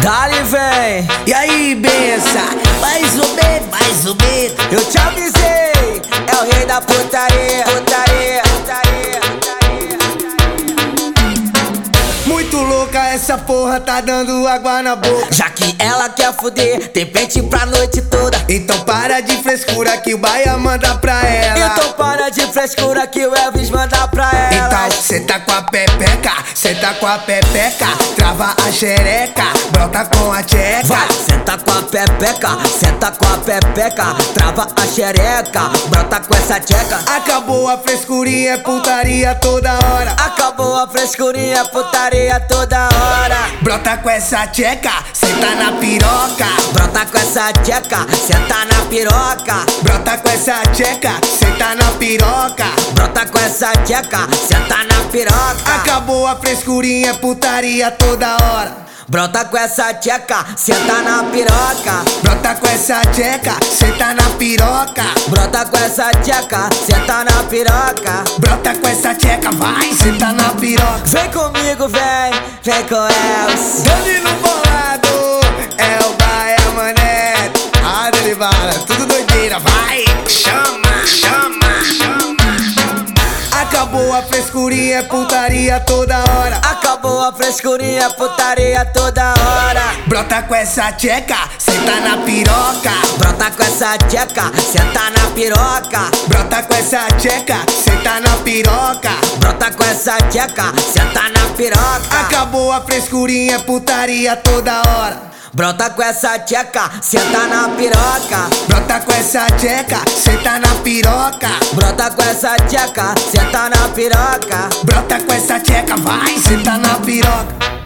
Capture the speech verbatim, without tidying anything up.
Dali vem. E aí, bença? Mais ou menos, mais ou menos. Eu te avisei, é o rei da putaria, putaria, putaria, putaria. Muito louca essa porra, tá dando água na boca. Já que ela quer fuder, tem pente pra noite toda. Então para de frescura que o Baia manda pra ela. Então para de frescura que o Elvis manda pra ela. Então cê tá com a pepeca, cê tá com a pepeca. Trava a xereca, brota com a tcheca. Vai, senta com a pepeca, senta com a pepeca. Trava a xereca, brota com essa tcheca. Acabou a frescurinha, é putaria toda hora. Acabou a frescurinha, putaria toda hora. Brota com essa tcheca, senta na piroca. Brota com essa tcheca, senta na piroca. Brota com essa tcheca, senta na piroca. Brota com essa tcheca, senta na piroca. Acabou a frescurinha, é putaria toda hora. Brota com essa tcheca, senta na piroca. Brota com essa tcheca, senta na piroca. Brota com essa tcheca, senta na piroca. Brota com essa tcheca, vai, senta na piroca. Vem comigo, vem, vem com elas. Dani no bolado, é o Baia mané. Ah, Dani bala, tudo doideira, vai. Chama, chama, chama. Acabou a frescurinha, é putaria toda hora. Acabou a frescurinha, putaria toda hora. Brota com essa tcheca, senta na piroca. Brota com essa tcheca, senta na piroca. Brota com essa tcheca, senta na piroca. Brota com essa tcheca, senta na piroca. Acabou a frescurinha, é putaria toda hora. Brota com essa tcheca, senta na piroca. Brota com essa tcheca, senta na piroca. Brota com essa tcheca, senta na piroca. Brota com essa tcheca, vai, senta na piroca.